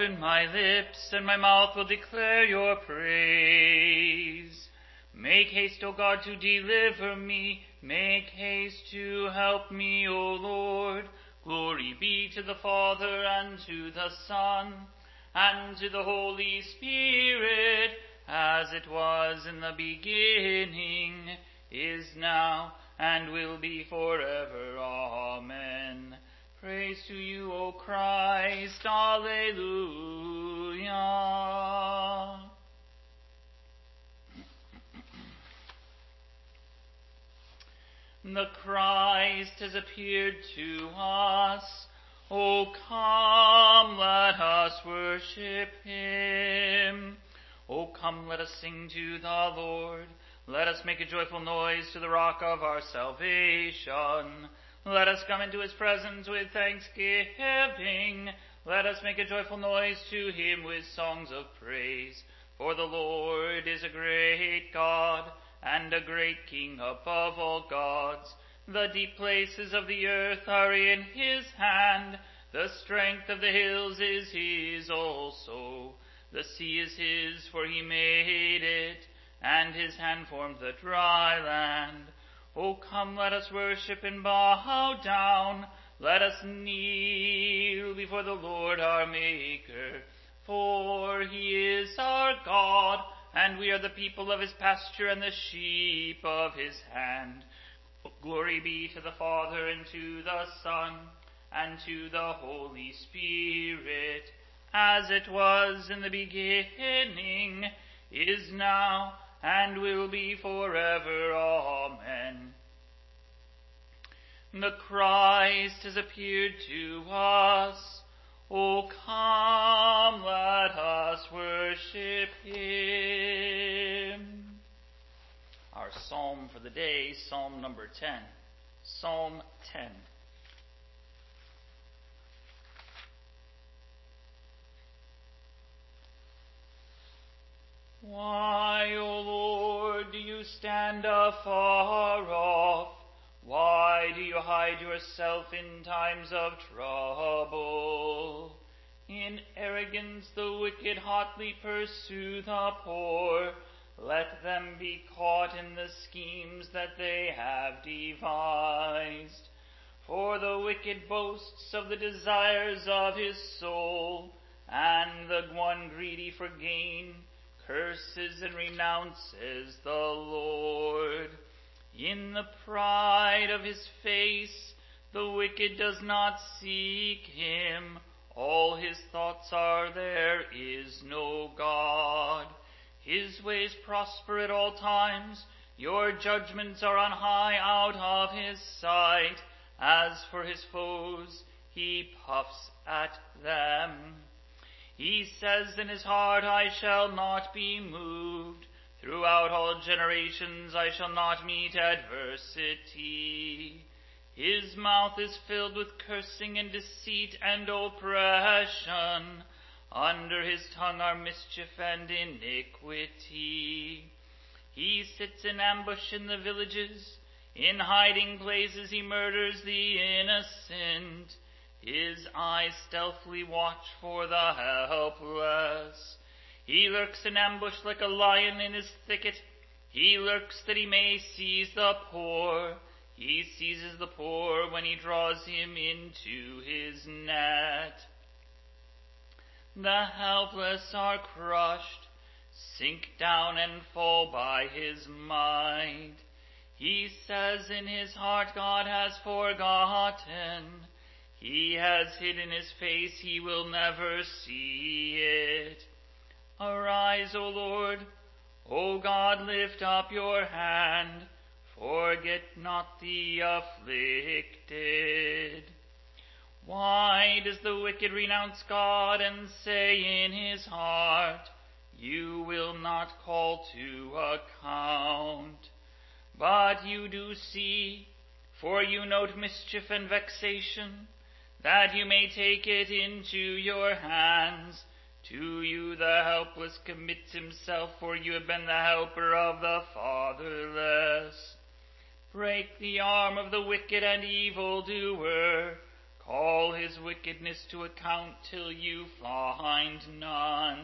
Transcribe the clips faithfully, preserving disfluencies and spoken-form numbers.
open my lips, and my mouth will declare your praise. Make haste, O God, to deliver me. Make haste to help me, O Lord. Glory be to the Father, and to the Son, and to the Holy Spirit, as it was in the beginning, is now, and will be forever. Amen. Praise to you, O Christ. Alleluia. The Christ has appeared to us. O come, let us worship him. O come, let us sing to the Lord. Let us make a joyful noise to the rock of our salvation. Let us come into his presence with thanksgiving. Let us make a joyful noise to him with songs of praise. For the Lord is a great God, and a great King above all gods. The deep places of the earth are in his hand. The strength of the hills is his also. The sea is his, for he made it, and his hand formed the dry land. O come, let us worship and bow down. Let us kneel before the Lord our Maker. For he is our God, and we are the people of his pasture and the sheep of his hand. Glory be to the Father, and to the Son, and to the Holy Spirit, as it was in the beginning, is now, and will be forever. Amen. The Christ has appeared to us. O come, let us worship him. Our psalm for the day, Psalm number ten. Psalm ten. Why, O Lord, do you stand afar off? Why do you hide yourself in times of trouble? In arrogance the wicked hotly pursue the poor. Let them be caught in the schemes that they have devised. For the wicked boasts of the desires of his soul, and the one greedy for gain curses and renounces the Lord. In the pride of his face, the wicked does not seek him. All his thoughts are, there is no God. His ways prosper at all times. Your judgments are on high out of his sight. As for his foes, he puffs at them. He says in his heart, I shall not be moved. Throughout all generations I shall not meet adversity. His mouth is filled with cursing and deceit and oppression. Under his tongue are mischief and iniquity. He sits in ambush in the villages. In hiding places he murders the innocent. His eyes stealthily watch for the helpless. He lurks in ambush like a lion in his thicket. He lurks that he may seize the poor. He seizes the poor when he draws him into his net. The helpless are crushed, sink down and fall by his might. He says in his heart, God has forgotten. He has hidden his face, he will never see it. Arise, O Lord. O God, lift up your hand. Forget not the afflicted. Why does the wicked renounce God and say in his heart, you will not call to account? But you do see, for you note mischief and vexation, that you may take it into your hands. To you the helpless commits himself, for you have been the helper of the fatherless. Break the arm of the wicked and evildoer. call his wickedness to account till you find none.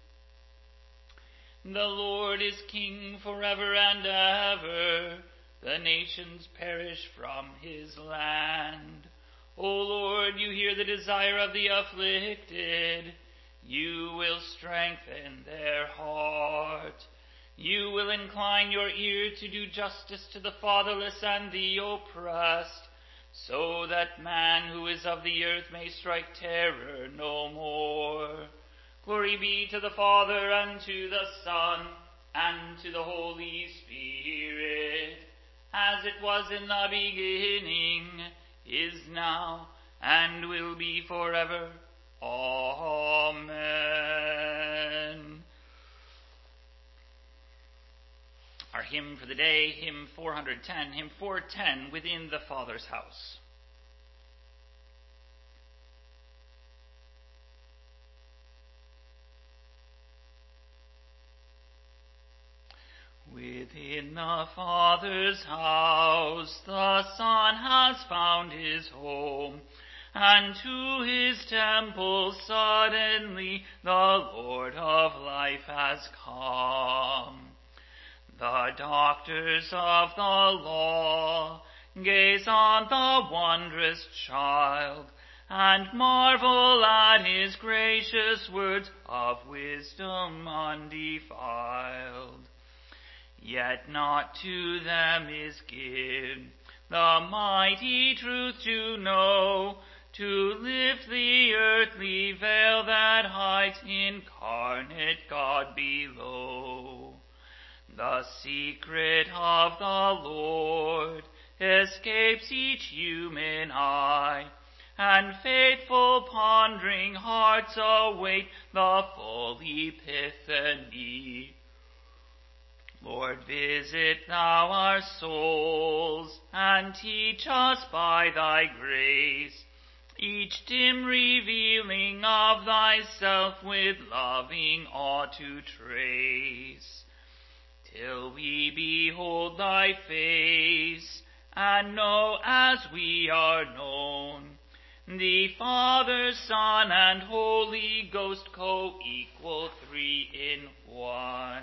The Lord is king forever and ever. The nations perish from his land. O Lord, you hear the desire of the afflicted. You will strengthen their heart. You will incline your ear to do justice to the fatherless and the oppressed, so that man who is of the earth may strike terror no more. Glory be to the Father, and to the Son, and to the Holy Spirit, as it was in the beginning, is now, and will be forever. Amen. Our hymn for the day, hymn four hundred ten, hymn four ten, Within the Father's House. Within the Father's house the Son has found his home, and to his temple suddenly the Lord of life has come. The doctors of the law gaze on the wondrous child, and marvel at his gracious words of wisdom undefiled. Yet not to them is given the mighty truth to know, to lift the earthly veil that hides incarnate God below. The secret of the Lord escapes each human eye, and faithful pondering hearts await the full epiphany. Lord, visit thou our souls, and teach us by thy grace each dim revealing of thyself with loving awe to trace, till we behold thy face, and know as we are known, the Father, Son, and Holy Ghost, co-equal, three in one.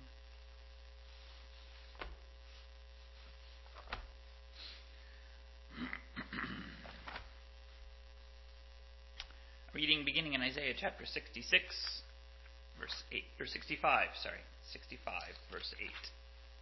Reading beginning in Isaiah chapter sixty-six, verse eight, or sixty-five, sorry, sixty-five, verse eight.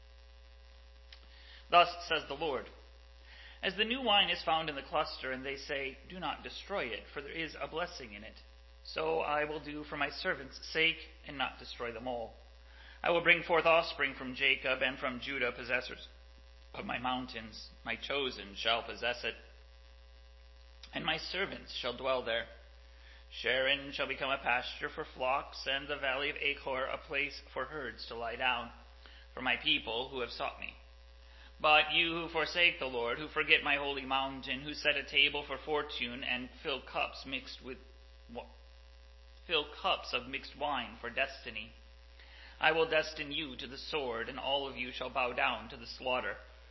Thus says the Lord, as the new wine is found in the cluster, and they say, do not destroy it, for there is a blessing in it, so I will do for my servants' sake, and not destroy them all. I will bring forth offspring from Jacob, and from Judah possessors of my mountains. My chosen shall possess it, and my servants shall dwell there. Sharon shall become a pasture for flocks, and the valley of Achor a place for herds to lie down, for my people who have sought me. But you who forsake the Lord, who forget my holy mountain, who set a table for fortune, and fill cups mixed with fill cups of mixed wine for destiny, I will destine you to the sword, and all of you shall bow down to the slaughter.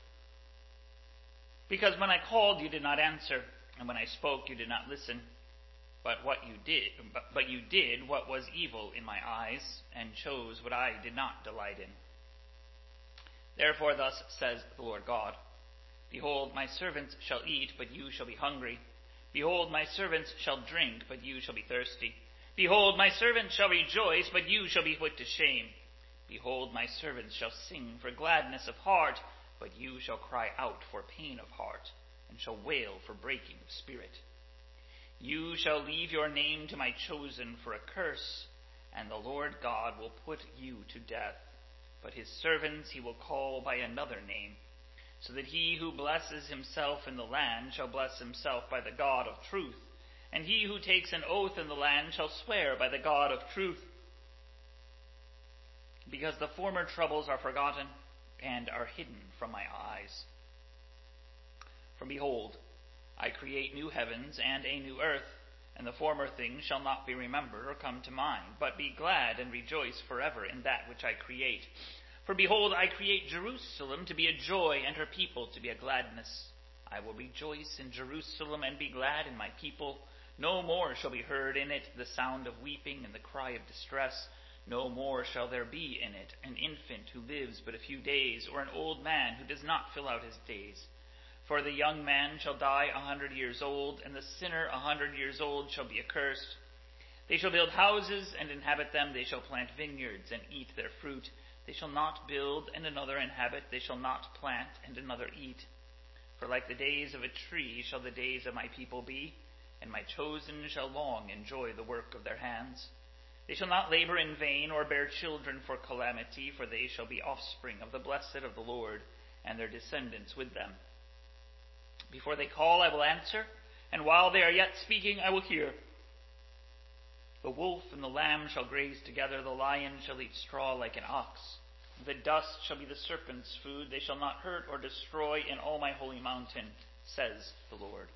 Because when I called, you did not answer, and when I spoke, you did not listen. But what you did, but, but you did what was evil in my eyes, and chose what I did not delight in. Therefore thus says the Lord God, behold, my servants shall eat, but you shall be hungry. Behold, my servants shall drink, but you shall be thirsty. Behold, my servants shall rejoice, but you shall be put to shame. Behold, my servants shall sing for gladness of heart, but you shall cry out for pain of heart, and shall wail for breaking of spirit. You shall leave your name to my chosen for a curse, and the Lord God will put you to death. But his servants he will call by another name, so that he who blesses himself in the land shall bless himself by the God of truth, and he who takes an oath in the land shall swear by the God of truth. Because the former troubles are forgotten, and are hidden from my eyes. For behold, I create new heavens and a new earth, and the former things shall not be remembered or come to mind, but be glad and rejoice forever in that which I create. For behold, I create Jerusalem to be a joy, and her people to be a gladness. I will rejoice in Jerusalem and be glad in my people. No more shall be heard in it the sound of weeping and the cry of distress. No more shall there be in it an infant who lives but a few days, or an old man who does not fill out his days. For the young man shall die a hundred years old, and the sinner a hundred years old shall be accursed. They shall build houses and inhabit them. They shall plant vineyards and eat their fruit. They shall not build and another inhabit. They shall not plant and another eat. For like the days of a tree shall the days of my people be, and my chosen shall long enjoy the work of their hands. They shall not labor in vain or bear children for calamity, for they shall be offspring of the blessed of the Lord, and their descendants with them. Before they call, I will answer, and while they are yet speaking, I will hear. The wolf and the lamb shall graze together, the lion shall eat straw like an ox. The dust shall be the serpent's food. They shall not hurt or destroy in all my holy mountain, says the Lord.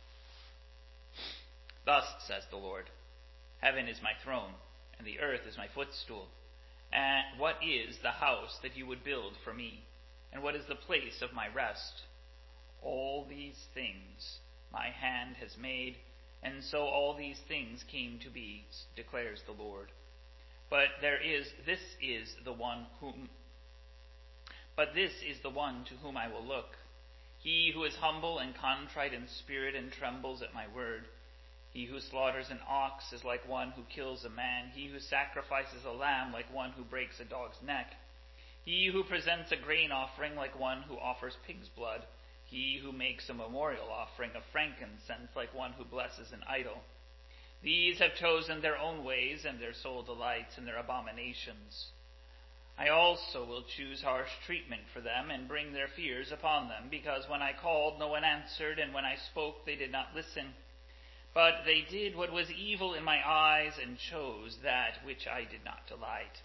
Thus says the Lord, heaven is my throne, and the earth is my footstool. And what is the house that you would build for me? And what is the place of my rest? All these things my hand has made, and so all these things came to be, declares the Lord. But there is, this is the one whom, but this is the one to whom I will look. He who is humble and contrite in spirit and trembles at my word. He who slaughters an ox is like one who kills a man. He who sacrifices a lamb like one who breaks a dog's neck. He who presents a grain offering like one who offers pig's blood. He who makes a memorial offering of frankincense like one who blesses an idol. These have chosen their own ways, and their soul delights in their abominations. I also will choose harsh treatment for them and bring their fears upon them, because when I called, no one answered, and when I spoke, they did not listen. But they did what was evil in my eyes and chose that which I did not delight.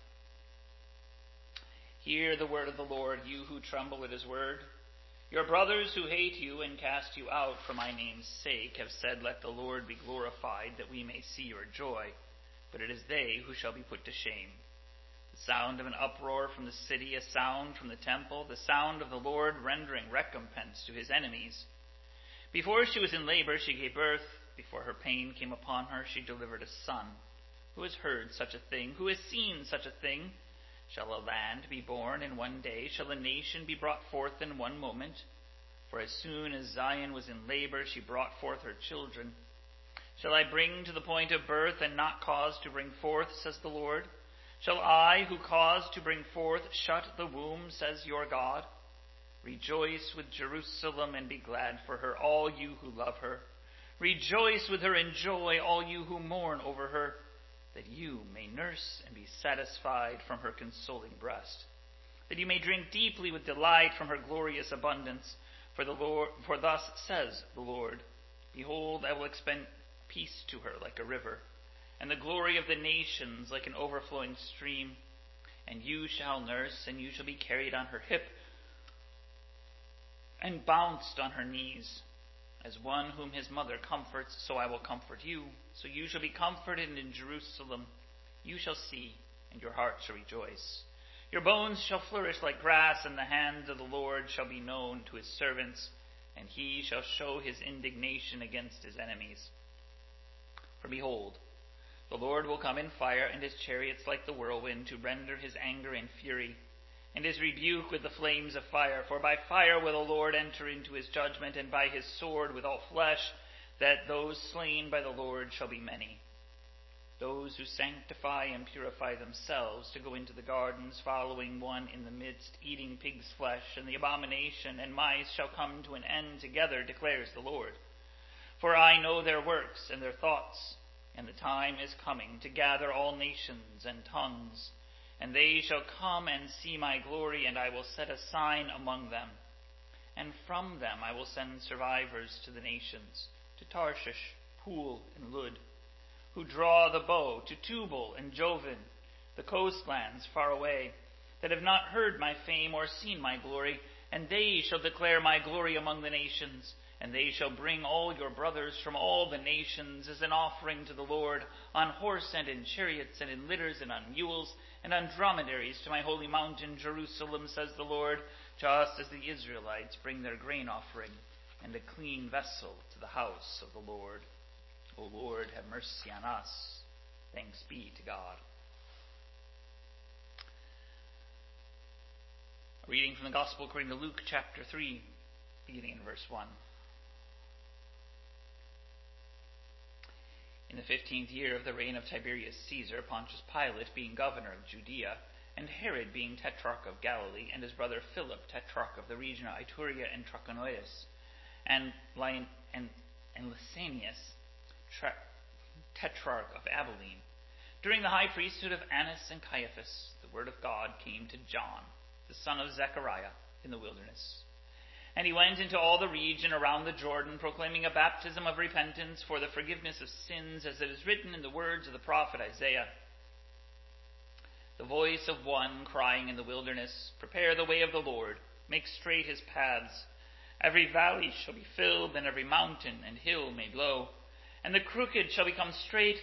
Hear the word of the Lord, you who tremble at his word. Your brothers who hate you and cast you out for my name's sake have said, let the Lord be glorified, that we may see your joy. But it is they who shall be put to shame. The sound of an uproar from the city, a sound from the temple, the sound of the Lord rendering recompense to his enemies. Before she was in labor, she gave birth. Before her pain came upon her, she delivered a son. Who has heard such a thing? Who has seen such a thing? Shall a land be born in one day? Shall a nation be brought forth in one moment? For as soon as Zion was in labor, she brought forth her children. Shall I bring to the point of birth and not cause to bring forth, says the Lord? Shall I, who caused to bring forth, shut the womb, says your God? Rejoice with Jerusalem and be glad for her, all you who love her. Rejoice with her and joy, all you who mourn over her, that you may nurse and be satisfied from her consoling breast, that you may drink deeply with delight from her glorious abundance. For the Lord, for thus says the Lord, behold, I will expend peace to her like a river, and the glory of the nations like an overflowing stream. And you shall nurse, and you shall be carried on her hip, and bounced on her knees. As one whom his mother comforts, so I will comfort you. So you shall be comforted in Jerusalem. You shall see, and your heart shall rejoice. Your bones shall flourish like grass, and the hand of the Lord shall be known to his servants, and he shall show his indignation against his enemies. For behold, the Lord will come in fire, and his chariots like the whirlwind, to render his anger and fury, and his rebuke with the flames of fire. For by fire will the Lord enter into his judgment, and by his sword with all flesh, that those slain by the Lord shall be many. Those who sanctify and purify themselves to go into the gardens, following one in the midst, eating pig's flesh, and the abomination and mice shall come to an end together, declares the Lord. For I know their works and their thoughts, and the time is coming to gather all nations and tongues, and they shall come and see my glory, and I will set a sign among them. And from them I will send survivors to the nations, to Tarshish, Pool, and Lud, who draw the bow, to Tubal and Jovan, the coastlands far away, that have not heard my fame or seen my glory, and they shall declare my glory among the nations. And they shall bring all your brothers from all the nations as an offering to the Lord, on horse and in chariots and in litters and on mules and on dromedaries, to my holy mountain Jerusalem, says the Lord, just as the Israelites bring their grain offering and a clean vessel to the house of the Lord. O Lord, have mercy on us. Thanks be to God. A reading from the Gospel according to Luke chapter three, beginning in verse one. In the fifteenth year of the reign of Tiberius Caesar, Pontius Pilate being governor of Judea, and Herod being tetrarch of Galilee, and his brother Philip tetrarch of the region of Iturea and Trachonitis, and, Lion, and, and Lysanias tra- tetrarch of Abilene. During the high priesthood of Annas and Caiaphas, the word of God came to John, the son of Zechariah, in the wilderness. And he went into all the region around the Jordan, proclaiming a baptism of repentance for the forgiveness of sins, as it is written in the words of the prophet Isaiah. The voice of one crying in the wilderness, prepare the way of the Lord, make straight his paths. Every valley shall be filled, and every mountain and hill made low. And the crooked shall become straight,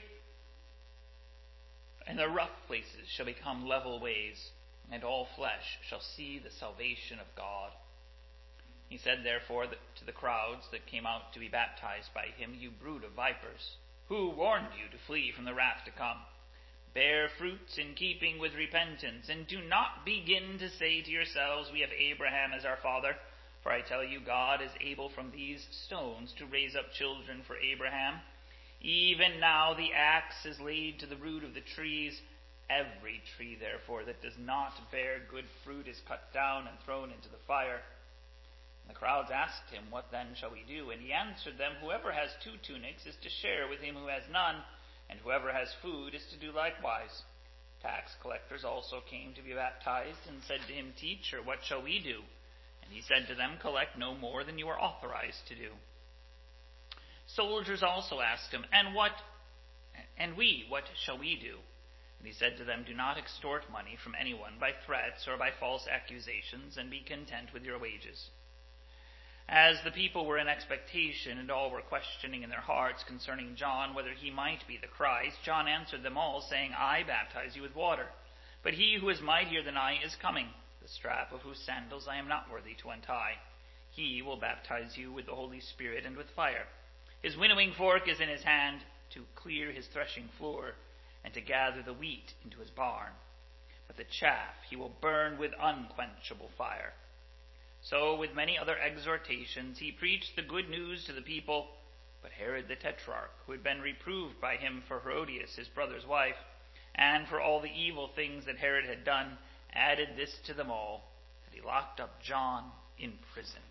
and the rough places shall become level ways, and all flesh shall see the salvation of God. He said therefore to the crowds that came out to be baptized by him, you brood of vipers, who warned you to flee from the wrath to come? Bear fruits in keeping with repentance, and do not begin to say to yourselves, we have Abraham as our father. For I tell you, God is able from these stones to raise up children for Abraham. Even now the axe is laid to the root of the trees. Every tree, therefore, that does not bear good fruit is cut down and thrown into the fire. And the crowds asked him, what then shall we do? And he answered them, whoever has two tunics is to share with him who has none, and whoever has food is to do likewise. Tax collectors also came to be baptized, and said to him, Teacher, what shall we do? And he said to them, collect no more than you are authorized to do. Soldiers also asked him, And what, and we, what shall we do? And he said to them, do not extort money from anyone by threats or by false accusations, and be content with your wages. As the people were in expectation, and all were questioning in their hearts concerning John, whether he might be the Christ, John answered them all, saying, I baptize you with water, but he who is mightier than I is coming, the strap of whose sandals I am not worthy to untie. He will baptize you with the Holy Spirit and with fire. His winnowing fork is in his hand to clear his threshing floor, and to gather the wheat into his barn. But the chaff he will burn with unquenchable fire. So with many other exhortations he preached the good news to the people. But Herod the Tetrarch, who had been reproved by him for Herodias his brother's wife, and for all the evil things that Herod had done, added this to them all, that he locked up John in prison.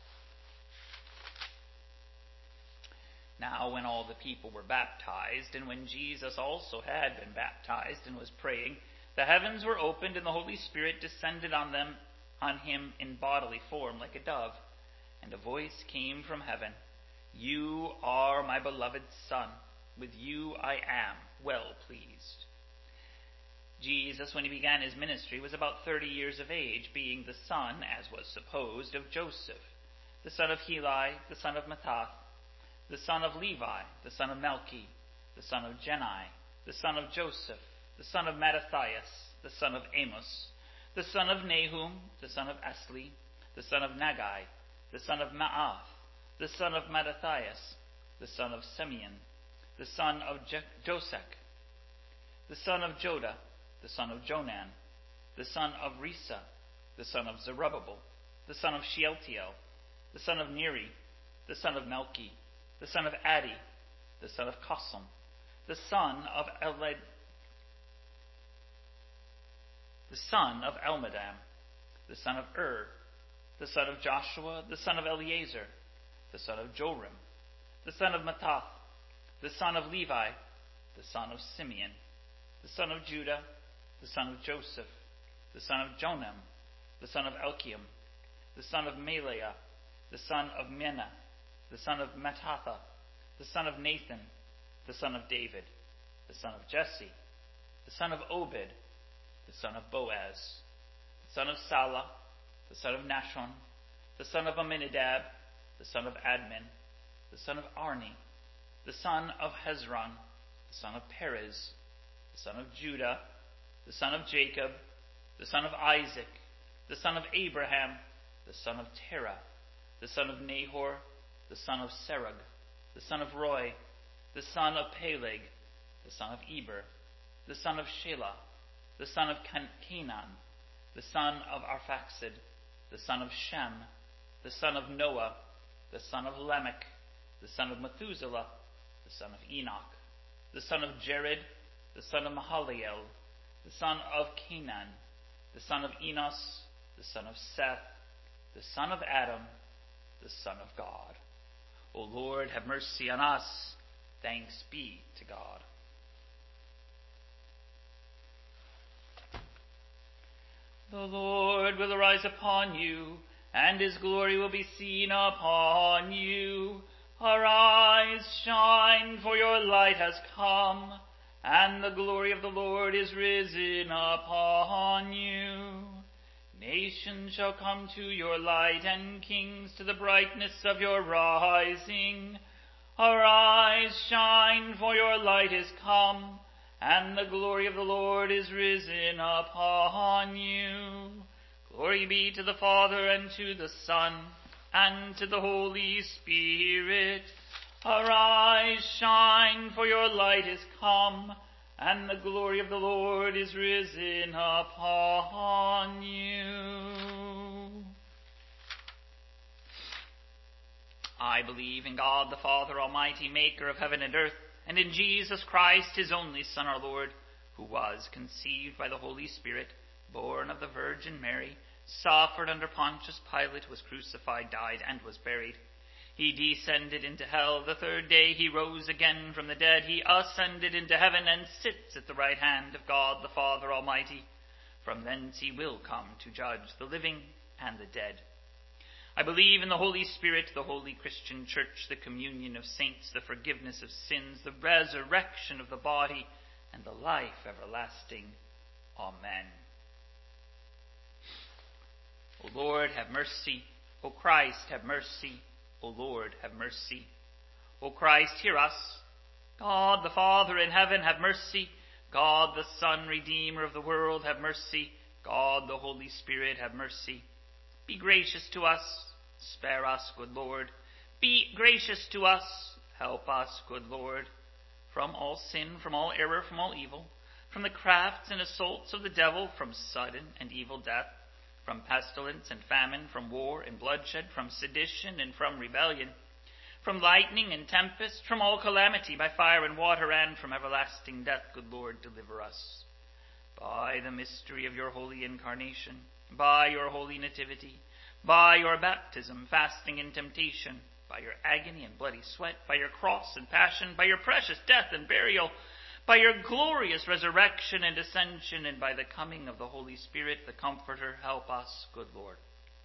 Now when all the people were baptized, and when Jesus also had been baptized and was praying, the heavens were opened, and the Holy Spirit descended on them, on him in bodily form like a dove. And a voice came from heaven, You are my beloved Son, with you I am well pleased. Jesus, when he began his ministry, was about thirty years of age, being the son, as was supposed, of Joseph, the son of Heli, the son of Mathath, the son of Levi, the son of Melchi, the son of Jenai, the son of Joseph, the son of Mattathias, the son of Amos, the son of Nahum, the son of Esli, the son of Nagai, the son of Maath, the son of Mattathias, the son of Simeon, the son of Josech, the son of Joda, the son of Jonan, the son of Risa, the son of Zerubbabel, the son of Shealtiel, the son of Neri, the son of Melchi, the son of Addi, the son of Cosam, the son of Eled, the son of Elmadam, the son of Ur, the son of Joshua, the son of Eleazar, the son of Joram, the son of Mathath, the son of Levi, the son of Simeon, the son of Judah, the son of Joseph, the son of Jonam, the son of Elkiam, the son of Maliah, the son of Menah, the son of Mattatha, the son of Nathan, the son of David, the son of Jesse, the son of Obed, the son of Boaz, the son of Salah, the son of Nashon, the son of Amminadab, the son of Admin, the son of Arni, the son of Hezron, the son of Perez, the son of Judah, the son of Jacob, the son of Isaac, the son of Abraham, the son of Terah, the son of Nahor, the son of Serug, the son of Roy, the son of Peleg, the son of Eber, the son of Shelah, the son of Canaan, the son of Arphaxad, the son of Shem, the son of Noah, the son of Lamech, the son of Methuselah, the son of Enoch, the son of Jared, the son of Mahalalel, the son of Canaan, the son of Enos, the son of Seth, the son of Adam, the Son of God. O Lord, have mercy on us. Thanks be to God. The Lord will arise upon you, and his glory will be seen upon you. Arise, shine, for your light has come, and the glory of the Lord is risen upon you. Nations shall come to your light, and kings to the brightness of your rising. Arise, shine, for your light is come, and the glory of the Lord is risen upon you. Glory be to the Father, and to the Son, and to the Holy Spirit. Arise, shine, for your light is come, and the glory of the Lord is risen upon you. I believe in God the Father Almighty, maker of heaven and earth, and in Jesus Christ, his only Son, our Lord, who was conceived by the Holy Spirit, born of the Virgin Mary, suffered under Pontius Pilate, was crucified, died, and was buried. He descended into hell. The third day he rose again from the dead. He ascended into heaven and sits at the right hand of God the Father Almighty. From thence he will come to judge the living and the dead. I believe in the Holy Spirit, the holy Christian Church, the communion of saints, the forgiveness of sins, the resurrection of the body, and the life everlasting. Amen. O Lord, have mercy. O Christ, have mercy. O Lord, have mercy. O Christ, hear us. God the Father in heaven, have mercy. God the Son, Redeemer of the world, have mercy. God the Holy Spirit, have mercy. Be gracious to us. Spare us, good Lord. Be gracious to us. Help us, good Lord. From all sin, from all error, from all evil, from the crafts and assaults of the devil, from sudden and evil death, from pestilence and famine, from war and bloodshed, from sedition and from rebellion, from lightning and tempest, from all calamity by fire and water, and from everlasting death, good Lord, deliver us. By the mystery of your holy incarnation, by your holy nativity, by your baptism, fasting, and temptation, by your agony and bloody sweat, by your cross and passion, by your precious death and burial, by your glorious resurrection and ascension, and by the coming of the Holy Spirit, the Comforter, help us, good Lord.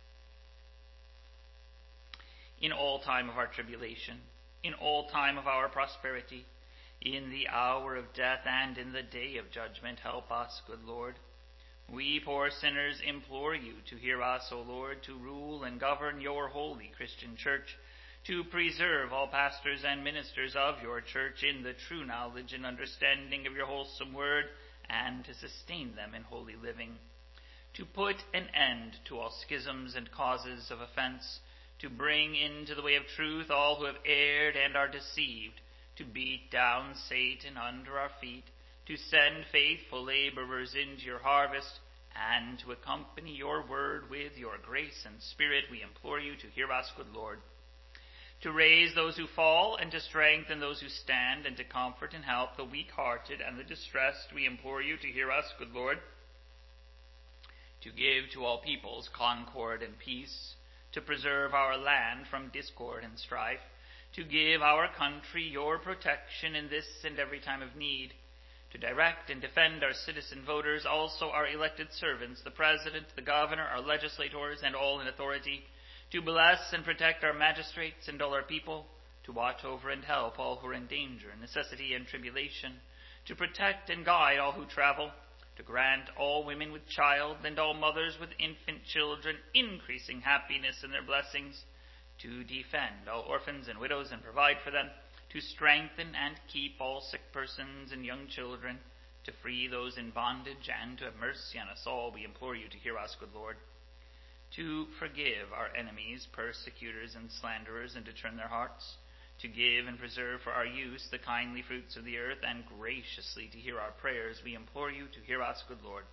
In all time of our tribulation, in all time of our prosperity, in the hour of death and in the day of judgment, help us, good Lord. We poor sinners implore you to hear us, O Lord, to rule and govern your holy Christian church, to preserve all pastors and ministers of your church in the true knowledge and understanding of your wholesome word, and to sustain them in holy living, to put an end to all schisms and causes of offense, to bring into the way of truth all who have erred and are deceived, to beat down Satan under our feet, to send faithful laborers into your harvest, and to accompany your word with your grace and spirit. We implore you to hear us, good Lord. To raise those who fall, and to strengthen those who stand, and to comfort and help the weak-hearted and the distressed, we implore you to hear us, good Lord. To give to all peoples concord and peace, to preserve our land from discord and strife, to give our country your protection in this and every time of need, to direct and defend our citizen voters, also our elected servants, the President, the Governor, our legislators, and all in authority, to bless and protect our magistrates and all our people, to watch over and help all who are in danger, necessity, and tribulation, to protect and guide all who travel, to grant all women with child and all mothers with infant children increasing happiness in their blessings, to defend all orphans and widows and provide for them, to strengthen and keep all sick persons and young children, to free those in bondage, and to have mercy on us all. We implore you to hear us, good Lord. to forgive our enemies, persecutors, and slanderers, and to turn their hearts, to give and preserve for our use the kindly fruits of the earth, and graciously to hear our prayers, we implore you to hear us, good Lord.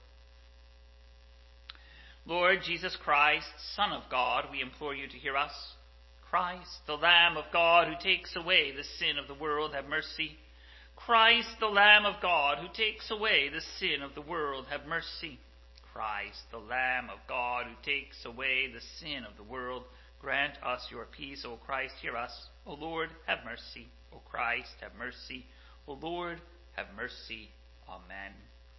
Lord Jesus Christ, Son of God, we implore you to hear us. Christ, the Lamb of God, who takes away the sin of the world, have mercy. Christ, the Lamb of God, who takes away the sin of the world, have mercy. Christ, the Lamb of God, who takes away the sin of the world, grant us your peace. O Christ, hear us. O Lord, have mercy. O Christ, have mercy. O Lord, have mercy. Amen.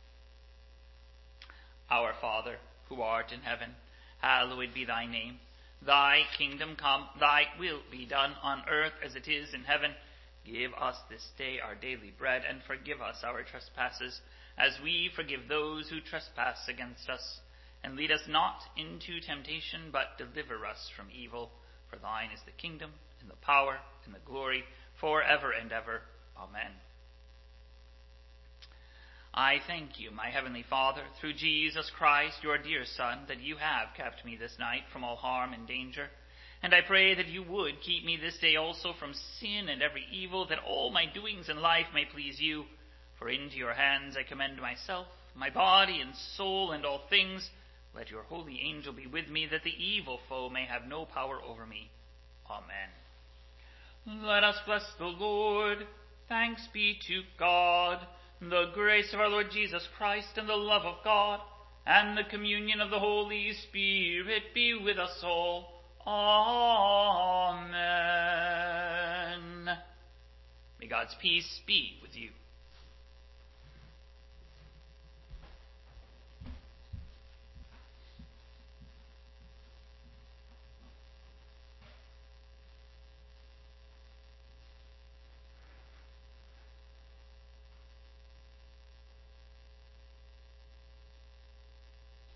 Our Father, who art in heaven, hallowed be thy name. Thy kingdom come, thy will be done on earth as it is in heaven. Give us this day our daily bread, and forgive us our trespasses, as we forgive those who trespass against us. And lead us not into temptation, but deliver us from evil. For thine is the kingdom, and the power, and the glory, for ever and ever. Amen. I thank you, my heavenly Father, through Jesus Christ, your dear Son, that you have kept me this night from all harm and danger. And I pray that you would keep me this day also from sin and every evil, that all my doings in life may please you. For into your hands I commend myself, my body and soul, and all things. Let your holy angel be with me, that the evil foe may have no power over me. Amen. Let us bless the Lord. Thanks be to God. The grace of our Lord Jesus Christ, and the love of God, and the communion of the Holy Spirit be with us all. Amen. May God's peace be with you.